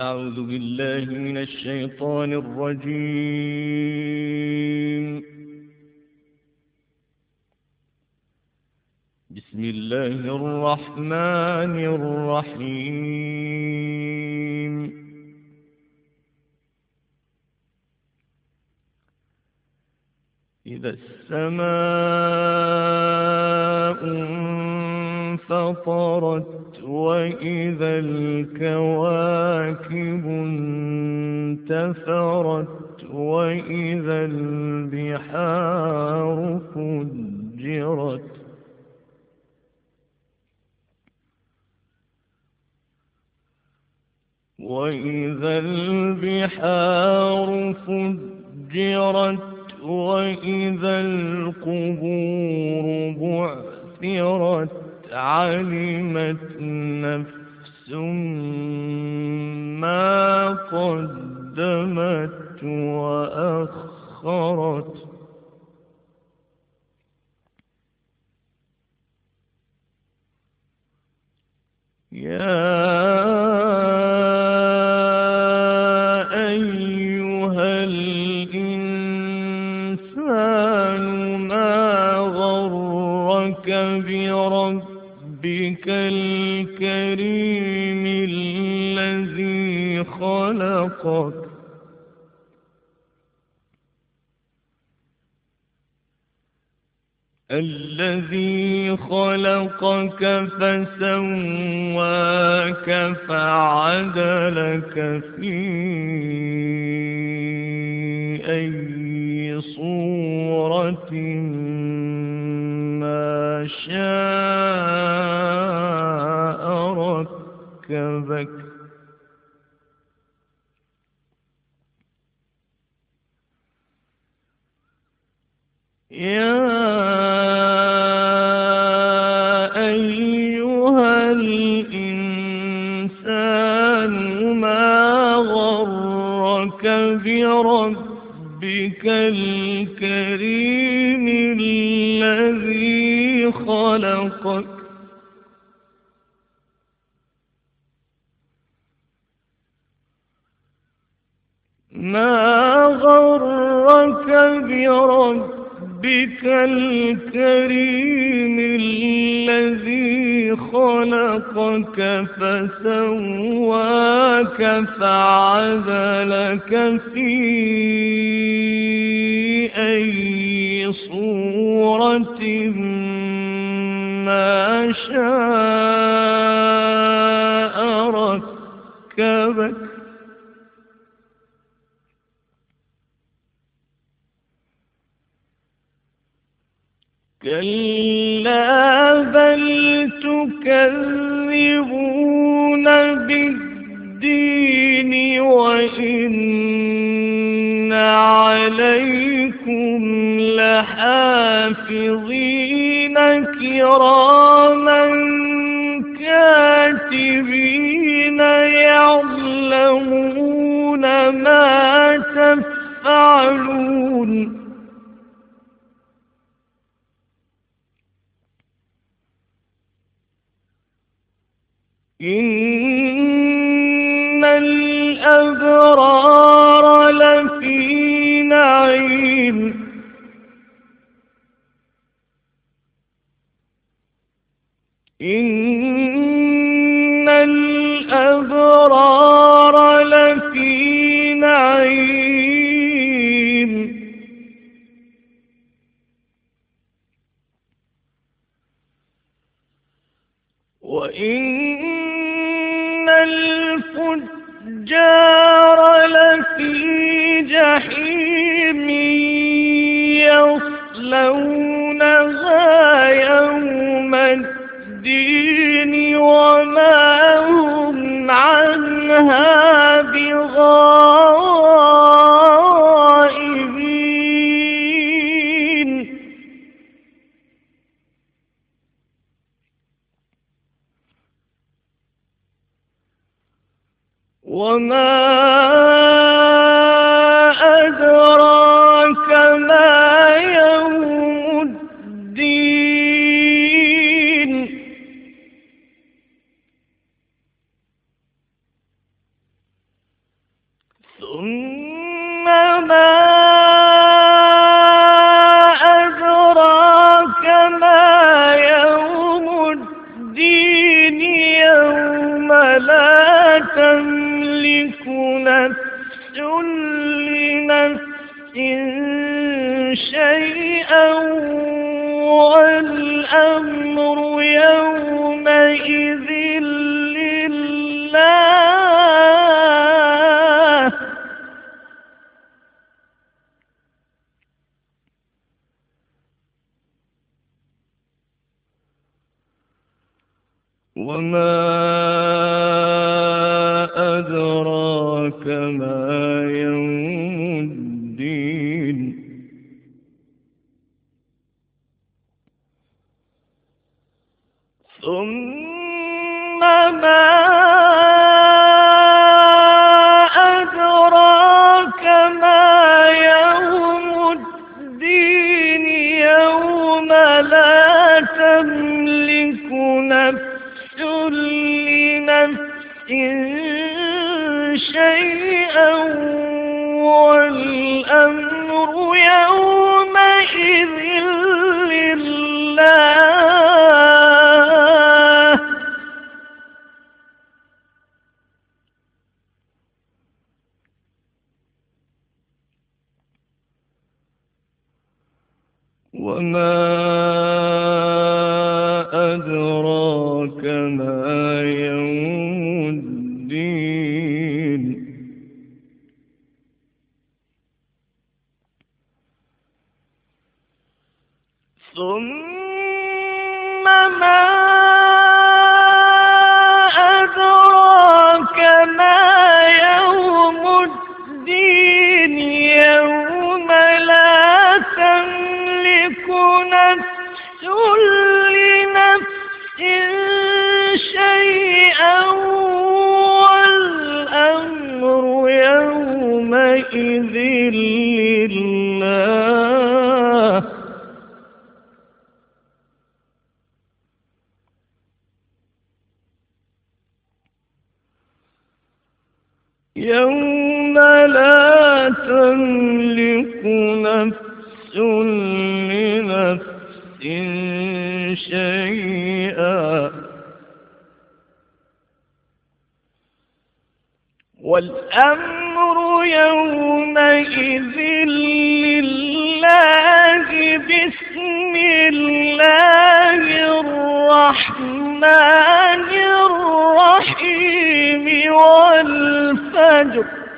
أعوذ بالله من الشيطان الرجيم. بسم الله الرحمن الرحيم. إذا السماء انفطرت وإذا الكواكب انتثرت وإذا البحار فجرت وإذا البحار فجرت وإذا القبور بعثرت علمت نفس ما قدمت وأخرت يا أيها الإنسان ما غرك بربك الكريم الذي خلقك فسواك فعدلك في أي صورة ما شاء ركبك يا أيها الإنسان ما غرك بربك الكريم الذي خلقك ما غرك بربك الكريم الذي خلقك فسواك فعدلك في أي صورة ما شاء ركبك كلا بل تكذبون بالدين وإن عليكم لحافظين كراما كاتبين يعلمون ما تفعلون إن الأبرار لفي نعيم إن الأبرار لفي نعيم وإن الفجار لفي جحيم يصلونها يوم الدين وما هم عنها بغائبين وما أدراك ما يوم الدين ثم ما أدراك ما يوم الدين يوم لا تملك نفس لنفس شيئا والأمر يومئذ لله. وما أدراك ما يوم الدين ثم ما أدراك ما يوم الدين يوم لا تملك نفس لنفس شيئا والأمر يومئذ لله. وما أدراك ما يوم الدين ثم ما أدراك ما يوم الدين يوم لا تملك نفس لنفس شيئا والأمر يومئذ لله. يوم لا تملك نفس لنفس شيئا والأمر يومئذ لله. بسم الله الرحمن الرحيم والفجر